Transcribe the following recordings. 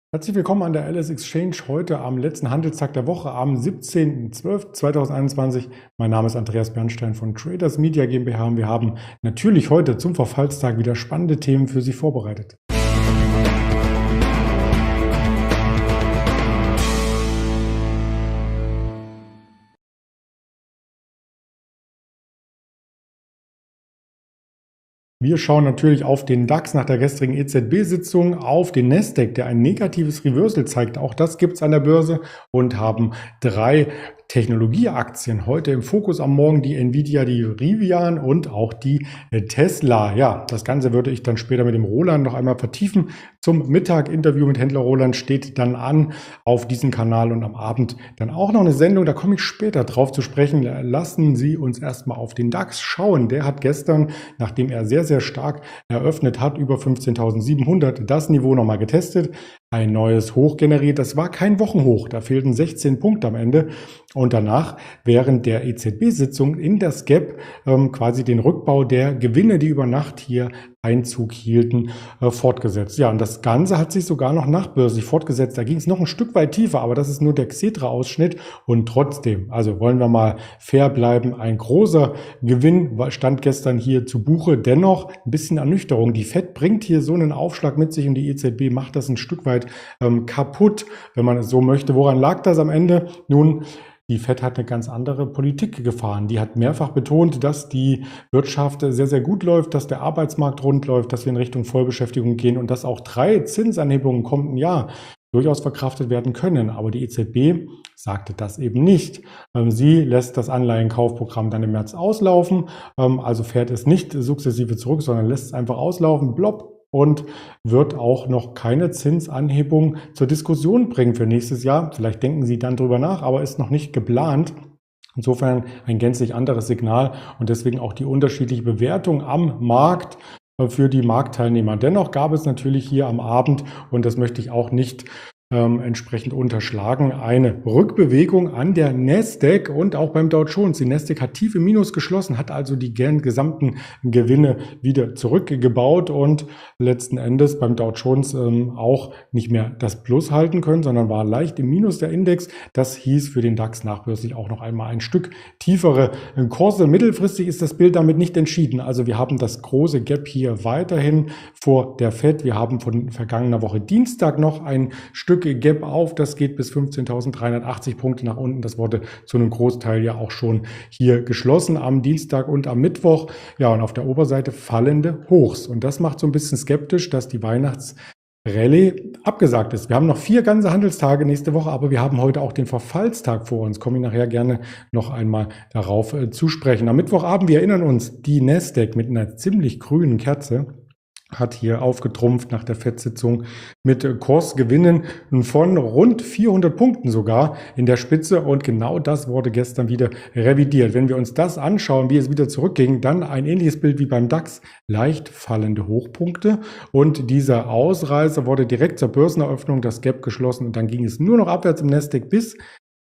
Herzlich willkommen an der LS Exchange heute am letzten Handelstag der Woche am 17.12.2021. Mein Name ist Andreas Bernstein von Traders Media GmbH und wir haben natürlich heute zum Verfallstag wieder spannende Themen für Sie vorbereitet. Wir schauen natürlich auf den DAX nach der gestrigen EZB-Sitzung, auf den Nasdaq, der ein negatives Reversal zeigt. Auch das gibt es an der Börse und haben drei Technologieaktien heute im Fokus am Morgen, die Nvidia, die Rivian und auch die Tesla. Ja, das Ganze würde ich dann später mit dem Roland noch einmal vertiefen. Zum Mittag-Interview mit Händler Roland steht dann an auf diesem Kanal und am Abend dann auch noch eine Sendung. Da komme ich später drauf zu sprechen. Lassen Sie uns erstmal auf den DAX schauen. Der hat gestern, nachdem er sehr stark eröffnet hat, über 15.700, das Niveau nochmal getestet. Ein neues Hoch generiert. Das war kein Wochenhoch. Da fehlten 16 Punkte am Ende. Und danach, während der EZB-Sitzung in das Gap, quasi den Rückbau der Gewinne, die über Nacht hier Einzug hielten, fortgesetzt. Ja, und das Ganze hat sich sogar noch nachbörslich fortgesetzt. Da ging es noch ein Stück weit tiefer, aber das ist nur der Xetra-Ausschnitt. Und trotzdem, also wollen wir mal fair bleiben, ein großer Gewinn stand gestern hier zu Buche. Dennoch ein bisschen Ernüchterung. Die FED bringt hier so einen Aufschlag mit sich und die EZB macht das ein Stück weit kaputt, wenn man es so möchte. Woran lag das am Ende? Nun, die FED hat eine ganz andere Politik gefahren. Die hat mehrfach betont, dass die Wirtschaft sehr gut läuft, dass der Arbeitsmarkt rund läuft, dass wir in Richtung Vollbeschäftigung gehen und dass auch 3 Zinsanhebungen im kommenden Jahr durchaus verkraftet werden können. Aber die EZB sagte das eben nicht. Sie lässt das Anleihenkaufprogramm dann im März auslaufen, also fährt es nicht sukzessive zurück, sondern lässt es einfach auslaufen, plopp, und wird auch noch keine Zinsanhebung zur Diskussion bringen für nächstes Jahr. Vielleicht denken Sie dann drüber nach, aber ist noch nicht geplant. Insofern ein gänzlich anderes Signal und deswegen auch die unterschiedliche Bewertung am Markt für die Marktteilnehmer. Dennoch gab es natürlich hier am Abend, und das möchte ich auch nicht entsprechend unterschlagen, eine Rückbewegung an der Nasdaq und auch beim Dow Jones. Die Nasdaq hat tief im Minus geschlossen, hat also die gesamten Gewinne wieder zurückgebaut und letzten Endes beim Dow Jones auch nicht mehr das Plus halten können, sondern war leicht im Minus der Index. Das hieß für den DAX nachbörslich auch noch einmal ein Stück tiefere Kurse. Mittelfristig ist das Bild damit nicht entschieden. Also wir haben das große Gap hier weiterhin vor der FED. Wir haben von vergangener Woche Dienstag noch ein Stück Gap auf, das geht bis 15.380 Punkte nach unten. Das wurde zu einem Großteil ja auch schon hier geschlossen am Dienstag und am Mittwoch. Ja, und auf der Oberseite fallende Hochs. Und das macht so ein bisschen skeptisch, dass die Weihnachtsrallye abgesagt ist. Wir haben noch 4 ganze Handelstage nächste Woche, aber wir haben heute auch den Verfallstag vor uns. Komme ich nachher gerne noch einmal darauf zu sprechen. Am Mittwochabend, wir erinnern uns, die Nasdaq mit einer ziemlich grünen Kerze hat hier aufgetrumpft nach der FED-Sitzung mit Kursgewinnen von rund 400 Punkten sogar in der Spitze. Und genau das wurde gestern wieder revidiert. Wenn wir uns das anschauen, wie es wieder zurückging, dann ein ähnliches Bild wie beim DAX. Leicht fallende Hochpunkte. Und dieser Ausreißer wurde direkt zur Börseneröffnung, das Gap geschlossen. Und dann ging es nur noch abwärts im Nasdaq bis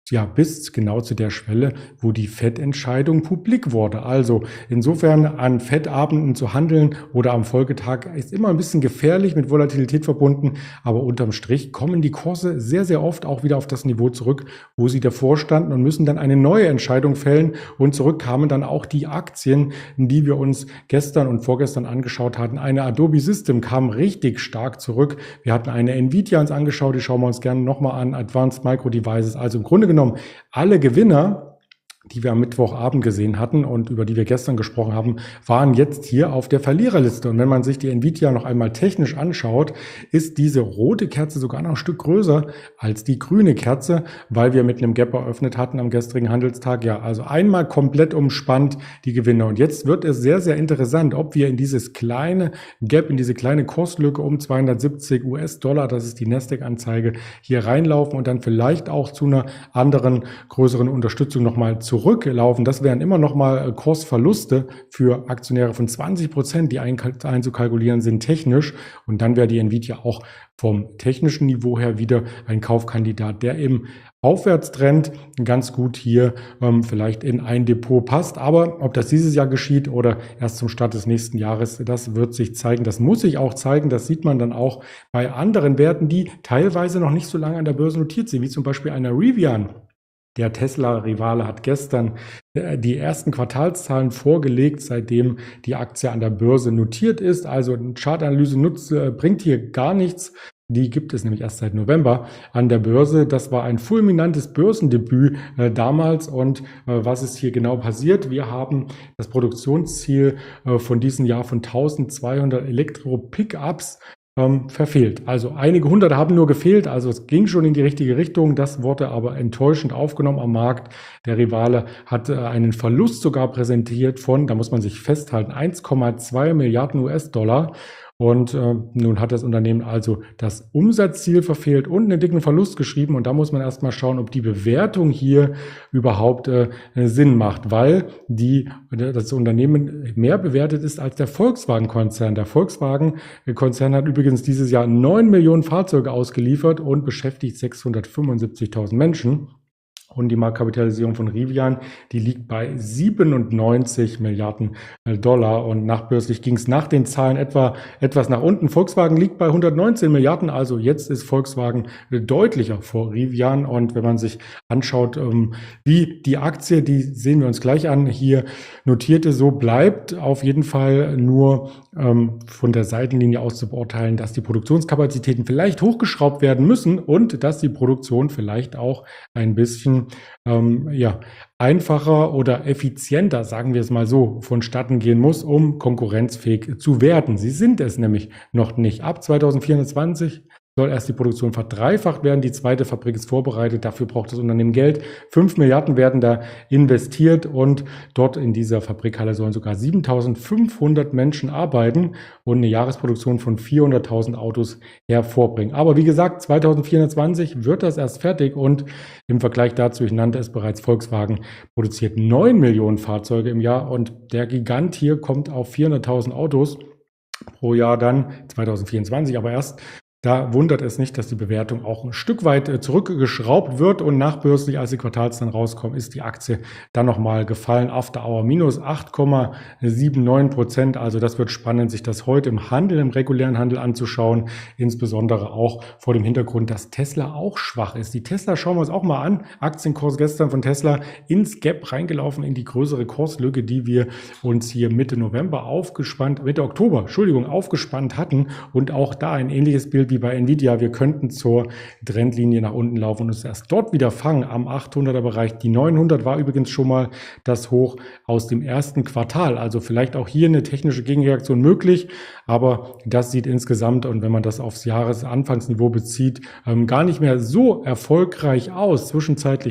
genau zu der Schwelle, wo die FED-Entscheidung publik wurde. Also insofern an FED-Abenden zu handeln oder am Folgetag ist immer ein bisschen gefährlich, mit Volatilität verbunden, aber unterm Strich kommen die Kurse sehr oft auch wieder auf das Niveau zurück, wo sie davor standen und müssen dann eine neue Entscheidung fällen. Und zurück kamen dann auch die Aktien, die wir uns gestern und vorgestern angeschaut hatten. Eine Adobe System kam richtig stark zurück. Wir hatten eine Nvidia uns angeschaut, die schauen wir uns gerne nochmal an, Advanced Micro Devices. Also im Grunde genommen alle Gewinner, die wir am Mittwochabend gesehen hatten und über die wir gestern gesprochen haben, waren jetzt hier auf der Verliererliste. Und wenn man sich die Nvidia noch einmal technisch anschaut, ist diese rote Kerze sogar noch ein Stück größer als die grüne Kerze, weil wir mit einem Gap eröffnet hatten am gestrigen Handelstag. Ja, also einmal komplett umspannt die Gewinner. Und jetzt wird es sehr interessant, ob wir in dieses kleine Gap, in diese kleine Kurslücke um 270 US-Dollar, das ist die Nasdaq-Anzeige, hier reinlaufen und dann vielleicht auch zu einer anderen, größeren Unterstützung nochmal zurück zurücklaufen, das wären immer noch mal Kursverluste für Aktionäre von 20%, die einzukalkulieren sind technisch. Und dann wäre die Nvidia auch vom technischen Niveau her wieder ein Kaufkandidat, der im Aufwärtstrend ganz gut hier vielleicht in ein Depot passt. Aber ob das dieses Jahr geschieht oder erst zum Start des nächsten Jahres, das wird sich zeigen. Das muss sich auch zeigen. Das sieht man dann auch bei anderen Werten, die teilweise noch nicht so lange an der Börse notiert sind, wie zum Beispiel einer Rivian. Der Tesla-Rivale hat gestern die ersten Quartalszahlen vorgelegt, seitdem die Aktie an der Börse notiert ist. Also eine Chartanalyse bringt hier gar nichts. Die gibt es nämlich erst seit November an der Börse. Das war ein fulminantes Börsendebüt damals. Und was ist hier genau passiert? Wir haben das Produktionsziel von diesem Jahr von 1200 Elektro-Pickups verfehlt. Also einige hundert haben nur gefehlt, also es ging schon in die richtige Richtung. Das wurde aber enttäuschend aufgenommen am Markt. Der Rivale hat einen Verlust sogar präsentiert von, da muss man sich festhalten, 1,2 Milliarden US-Dollar. Und nun hat das Unternehmen also das Umsatzziel verfehlt und einen dicken Verlust geschrieben. Und da muss man erstmal schauen, ob die Bewertung hier überhaupt Sinn macht, weil das Unternehmen mehr bewertet ist als der Volkswagen-Konzern. Der Volkswagen-Konzern hat übrigens dieses Jahr 9 Millionen Fahrzeuge ausgeliefert und beschäftigt 675.000 Menschen. Und die Marktkapitalisierung von Rivian, die liegt bei 97 Milliarden Dollar. Und nachbörslich ging es nach den Zahlen etwas nach unten. Volkswagen liegt bei 119 Milliarden. Also jetzt ist Volkswagen deutlicher vor Rivian. Und wenn man sich anschaut, wie die Aktie, die sehen wir uns gleich an, hier notierte, so bleibt auf jeden Fall nur von der Seitenlinie aus zu beurteilen, dass die Produktionskapazitäten vielleicht hochgeschraubt werden müssen und dass die Produktion vielleicht auch ein bisschen einfacher oder effizienter, sagen wir es mal so, vonstatten gehen muss, um konkurrenzfähig zu werden. Sie sind es nämlich noch nicht. Ab 2024 soll erst die Produktion verdreifacht werden. Die zweite Fabrik ist vorbereitet. Dafür braucht das Unternehmen Geld. 5 Milliarden werden da investiert und dort in dieser Fabrikhalle sollen sogar 7.500 Menschen arbeiten und eine Jahresproduktion von 400.000 Autos hervorbringen. Aber wie gesagt, 2024 wird das erst fertig und im Vergleich dazu, ich nannte es bereits, Volkswagen produziert 9 Millionen Fahrzeuge im Jahr und der Gigant hier kommt auf 400.000 Autos pro Jahr dann 2024, aber erst. Da wundert es nicht, dass die Bewertung auch ein Stück weit zurückgeschraubt wird und nachbörslich, als die Quartalszahlen rauskommen, ist die Aktie dann nochmal gefallen. After Hour minus 8,79%. Also das wird spannend, sich das heute im Handel, im regulären Handel anzuschauen. Insbesondere auch vor dem Hintergrund, dass Tesla auch schwach ist. Die Tesla schauen wir uns auch mal an. Aktienkurs gestern von Tesla ins Gap reingelaufen, in die größere Kurslücke, die wir uns hier Mitte Oktober, aufgespannt hatten. Und auch da ein ähnliches Bild wie bei Nvidia. Wir könnten zur Trendlinie nach unten laufen und uns erst dort wieder fangen am 800er Bereich. Die 900 war übrigens schon mal das Hoch aus dem ersten Quartal. Also vielleicht auch hier eine technische Gegenreaktion möglich, aber das sieht insgesamt, und wenn man das aufs Jahresanfangsniveau bezieht, gar nicht mehr so erfolgreich aus. Zwischenzeitlich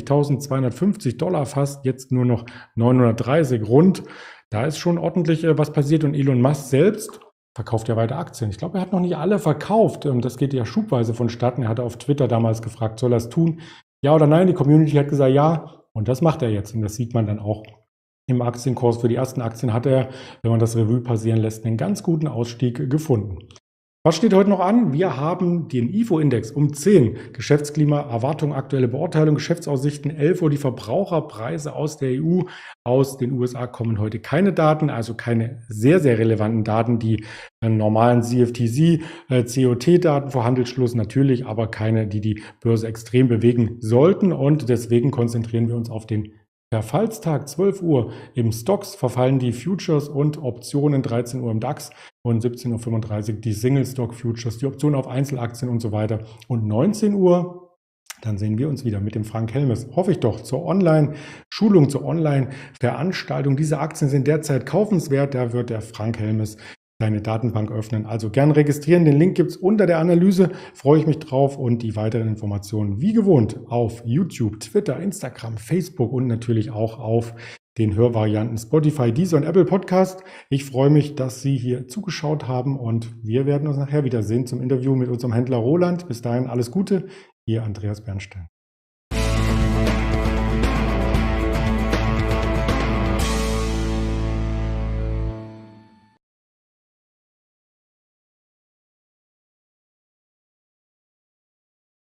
$1.250 fast, jetzt nur noch 930 rund. Da ist schon ordentlich was passiert und Elon Musk selbst verkauft ja weiter Aktien. Ich glaube, er hat noch nicht alle verkauft. Das geht ja schubweise vonstatten. Er hatte auf Twitter damals gefragt, soll er es tun? Ja oder nein? Die Community hat gesagt, ja. Und das macht er jetzt. Und das sieht man dann auch im Aktienkurs. Für die ersten Aktien hat er, wenn man das Revue passieren lässt, einen ganz guten Ausstieg gefunden. Was steht heute noch an? Wir haben den IFO-Index um 10. Geschäftsklima, Erwartung, aktuelle Beurteilung, Geschäftsaussichten, 11 Uhr die Verbraucherpreise aus der EU. Aus den USA kommen heute keine Daten, also keine sehr, sehr relevanten Daten. Die normalen CFTC, COT-Daten vor Handelsschluss natürlich, aber keine, die die Börse extrem bewegen sollten. Und deswegen konzentrieren wir uns auf den Verfallstag 12 Uhr im Stocks verfallen die Futures und Optionen, 13 Uhr im DAX und 17.35 Uhr die Single Stock Futures, die Optionen auf Einzelaktien und so weiter. Und 19 Uhr, dann sehen wir uns wieder mit dem Frank Helmes, hoffe ich doch, zur Online-Schulung, zur Online-Veranstaltung. Diese Aktien sind derzeit kaufenswert, da wird der Frank Helmes deine Datenbank öffnen. Also gern registrieren. Den Link gibt es unter der Analyse. Freue ich mich drauf und die weiteren Informationen wie gewohnt auf YouTube, Twitter, Instagram, Facebook und natürlich auch auf den Hörvarianten Spotify, Deezer und Apple Podcast. Ich freue mich, dass Sie hier zugeschaut haben und wir werden uns nachher wiedersehen zum Interview mit unserem Händler Roland. Bis dahin alles Gute. Ihr Andreas Bernstein.